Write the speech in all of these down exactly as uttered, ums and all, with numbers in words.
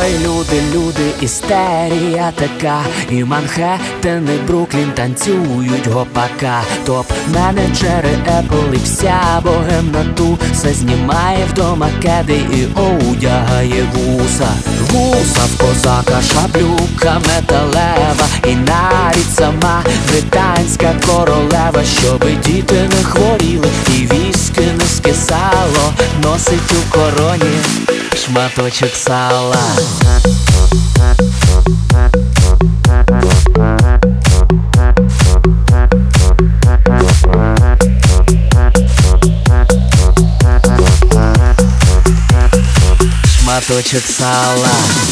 Ой, люди, люди, істерія така. І Манхеттен, і Бруклін танцюють гопака. Топ-менеджери Apple і вся богемна ту все знімає вдома кеди і одягає вуса. Вуса в козака, шаблюка металева, і навіть сама британська королева, щоби діти не хворіли і віски не скисало, носить у короні шматочок сала. Шматочок сала.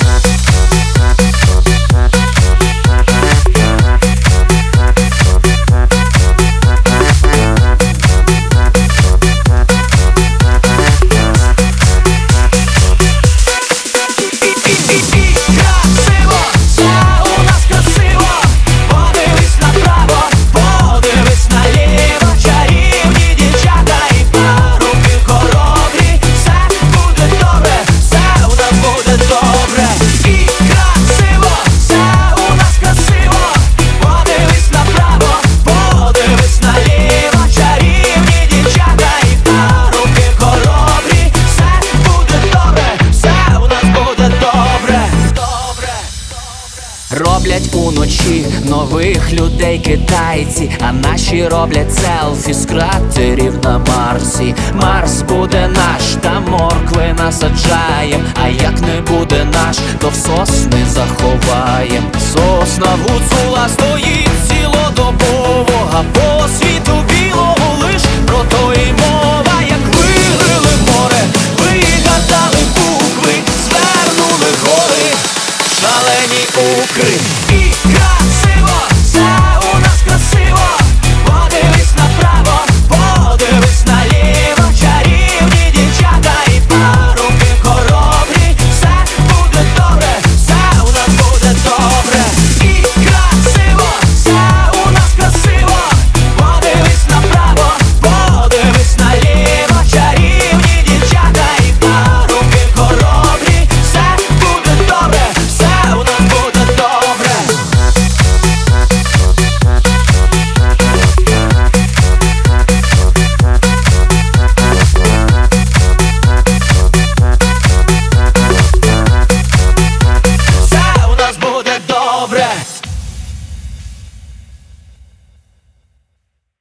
Роблять уночі нових людей китайці, а наші роблять селфі з кратерів на Марсі. Марс буде наш, та моркви насаджаєм, а як не буде наш, то в сосни заховаєм. Сосна гуцула стоїть цілодобово, а по світу білого лиш про то і мова. Як вигрили море, вигадали букви, звернули гори шалені укри.